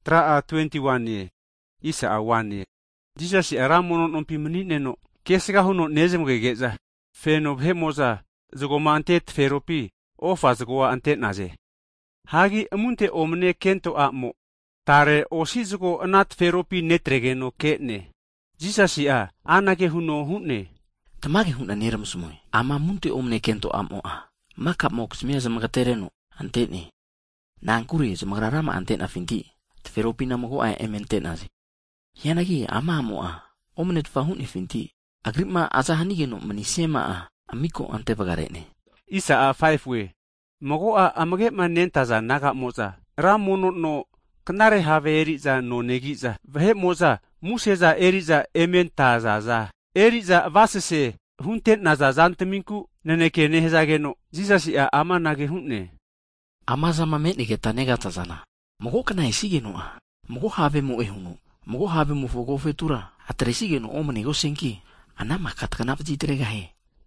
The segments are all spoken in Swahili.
Tra 21 ye. Isa 1 ye. Jesus aramono nompi menine no. Kesega huno nezem gegeza. Feno hemoza zugoma antet feropi. Ofa zugoa antet naze. Hagi amunte omne kento mo. Tare osizugo anat feropi netregeno ketne. Jesus anake huno hunne. Tamage huna neram sumoi. Ama munte omne kento mo Maka mo kusmia zamagatereno antene. Na angkuri zamagrarama antena finti. Feropi na mo ay ementenazi. Yanagi ama mo omne tfahuni finti. Agripma azahanigeno manisema amiko ante pagarene. Isa 5 we. Mogo amage manentaza naga moza. Ramono no kanare have eriza no negiza. Vahe moza museza eriza ementaza za. Eriza vasese hunten naza zanteminku neneke nehezageno. Jesus ama nage hunne. Ama zama menike tanega tazana. Mogo kana isigeno Mogo have mo ehunu. Mogo have mo fogo fetura. Atresigeno omnego senki. Anama katkana pjitrega he.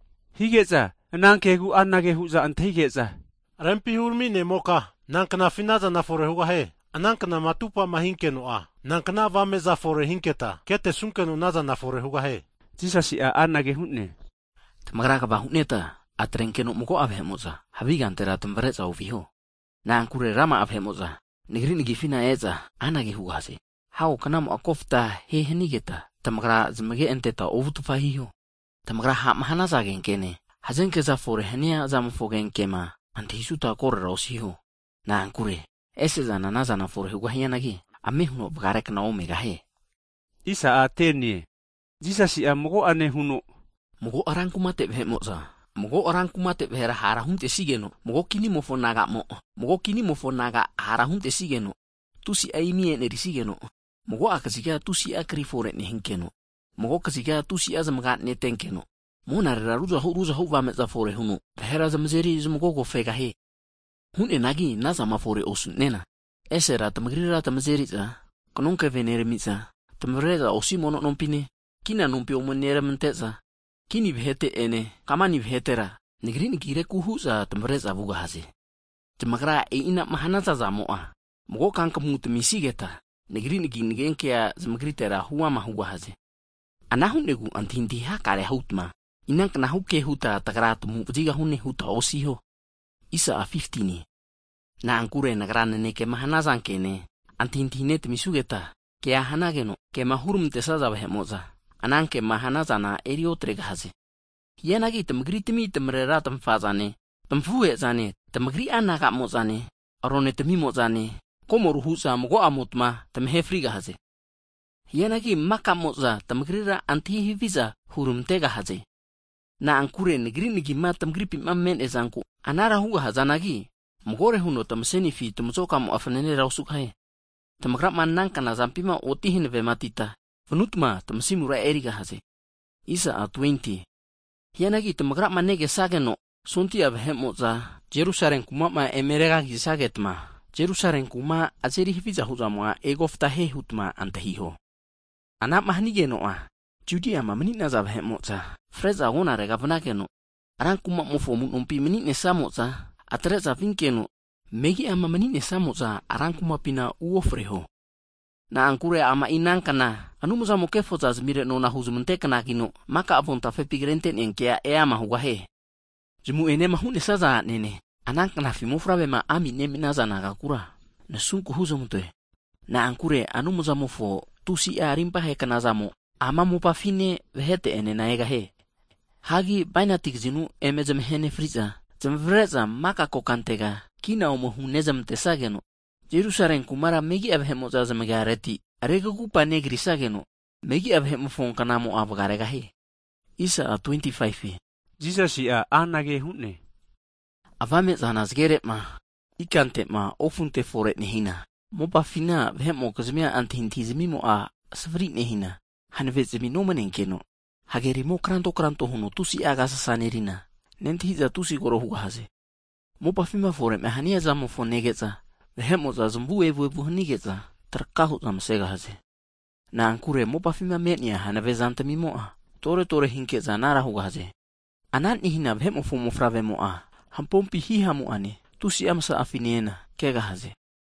Higeza nankegu anage huza antehigeza. Rempi hurmine moka. Nankana finaza na fore huga he. Anankana matupa mahinkeno Nankana vameza fore hinketa. Kete sunkeno naza na fore huga he. Jesus anage hunne. Tamagraka ba huneta. Atrenkeno mogo abhemoza. Habigantera tembreza uviho. Na ankure rama abhemoza. Negrini gifina eza anage hugase. Hao kanamo akofta he henigeta. Tamagra zmage enteta ovutufa hiho. Tamagra hamahana zagen kene. Hazenke za fore henia za mfogen kema. Antihisuta kore rausiho. Na ankure. Ese za nanaza na fore hugahianagi. Amehuno bagarek na omega he. Isa atenie. Jesus mogo ane huno. Mogo arankumate behemoza. Mogo arankumate behera harahunte sigeno. Mogo kini mofo naga mo. Mogo kini mofo naga harahunte sigeno. Tusi aimie neri sigeno. Mogo akasiga tusi akri fore ne hinkeno. Mogo kasiga tusi azamagat ne tenkeno. Mona ruza huva meza fore huno. Behera zamzeri zmogo go fega he. Hunne nagi naza mafore osun nena. Esera tamagrira tamzeri za. Kononka venere mitza. Tamreza osimono nompine. Kina nompi omonera menteza. Kini bhete ene. Kamani bhetera. Negrini gire kuhuza tamreza vuga haze. Tamagra ina mahanaza za moa. Mogo kanka mutu misigeta. Negrini gingenkea zamagritera huwa mahuga haze. Anahunegu antinti hakare hautma. Inang na huke huta tagratu mujiga hunne huta osiho. Isa 15. Na ankure nagrane ne ke mahanazan kene. Antinti net misugeta. Ke ahanageno ke mahurum tesaza behemoza. Ananke mahanazana eriotrega haze. Yanagi tamgritimi tamrera tamfazane. Tamfuhe zane. Tamgri anaga mozane. Arone tamimozane. Komoru husa mogo amutma tamhefriga haze. Yanagi makamoza tamgrira antihiviza hurumtega haze. Na ankure negri nigi matam gripi mammen ezanku. Anara huga hazanagi. Mgore huno tamseni fi tumzoka mo afanene rausukhae. Tamagrap manangka na zampima otihin ve matita. Venutma tamsimura eriga haze. Isa 20. Yanagi tamagrap manege sageno. Sunti abhemoza. Jerusalem kumama emerega gisagetma. Jerusalem kuma azeri hiviza huzamwa egofta he hutma antahiho. Anap mahnigenoa. Judea ma menina za behemoza. Freza wona rega vanakeno. Arang kuma mofo munumpi menine samoza. Atreza vinkeno. Megi ama menine samoza arang kuma pina uofreho. Na ankure ama inankana. Anumuza mokefoza zmire no na huzumentekana kino. Maka avonta fepigrenten enkea ama hugahe. Jimu ene mahune saza nene. Anankana fimofrabe ma ami neminaza nagakura. Na sunku huzumutwe. Na ankure anumuza mofo tusi arimpa hekanazamo. Ama mupafine vehete ene naega he. Hagi bainatik zinu emezem hene friza. Zemvreza maka kokantega. Kina omohunezem tesageno. Jerusalem kumara megi abhemoza zemegareti. Arega kupa negri sageno. Megi abhemofon kanamo abgarega he. Isa 25. Jesus anage hunne. Avame zanazgeret ma. Ikantet ma ofunte foret nehina. Mopafina vhemo kazmia antihintizmimo savrit nehina. Hanvezemi nomanenkeno. Hagerimo kranto huno tusi agasa sanerina. Nentihiza tusi goro hugahaze. Mopafima fore mehania zamo fonegeza. Vehemo za zumbu evu hanigeza. Tarkahu zamsega haze. Na ankure mopafima metnia hanavezanta mimoa. Tore hinkeza nara hugahaze. Anan nihina vehemo fumo fravemoa. Hampompi hihamu ane. Tusi amsa afiniena. Kega haze.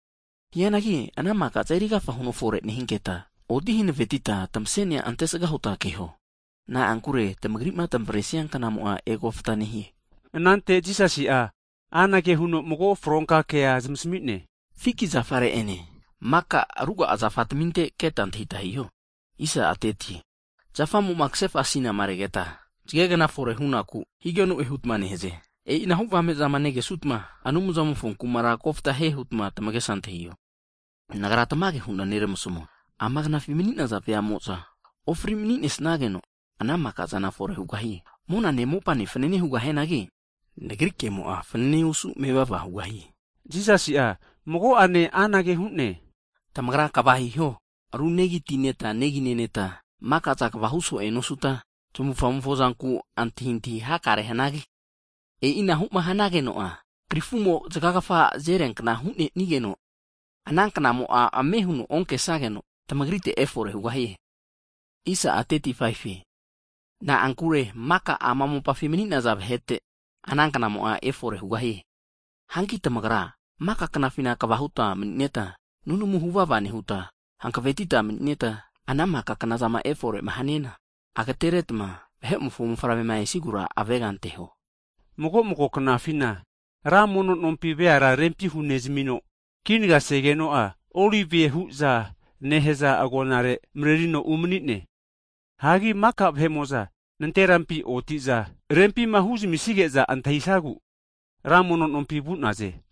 Hianagi anama ka tsairika fahuno fore ni hinketa. Odi hine vetita tamsenia antes agahuta keho. Na angkure tamagrima tampresiang kanamua ego ftanihi. Nante jisasi'a anake huno mogo fronka kea zmsmitne. Fiki zafare ene. Maka ruga azafat minte ketan hitahiyo. Isa ateti. Zafamu maksef asina maregeta. Jigegana fore hunaku. Higenu ehutmane heze. Inahuva mezamanege sutma. Anumuzamu fonkumara kofta he hutma tamage santehiyo. Nagara tamage huna neremusumo. Amagna feminina zapea moza. Ofri minine snageno. Anama kazana fore hugahi. Mona nemopa ni fenene hugahe nagi. Negrike moa fenene usu mebaba hugahi. Jisasi'a mogo ane anake hunne. Tamagra kabahi ho. Aru negi tineta negi neneta. Maka tak bahuso enosuta. Tumufamufozanku antihinti hakare hanagi. Ina hukma hanage noa. Prifumo zakagafa zerenk na hunne nigeno. Anankana moa amehuno onke sageno. Tamagrite efore hugahi. Isa ateti faifi. Na angkure maka amamu pa feminina zab hete. Anankana moa efore hugahi. Hanki tamagra. Maka kanafina kabahuta meneta. Nunu muhuva ni huta. Hanka vetita meneta. Anama kakanazama efore mahanena. Akateretma. Hep mufumu farame mai sigura aveganteho. Mogo kanafina. Ramono nompi beara rempi hunezmino. Kiniga segeno a. Olivier huza. Neheza agonare mrerino umnitne. Hagi maka hemoza. Nante rampi otiza. Rempi mahuzi misigeza antahisagu. Ramono nompi bunaze.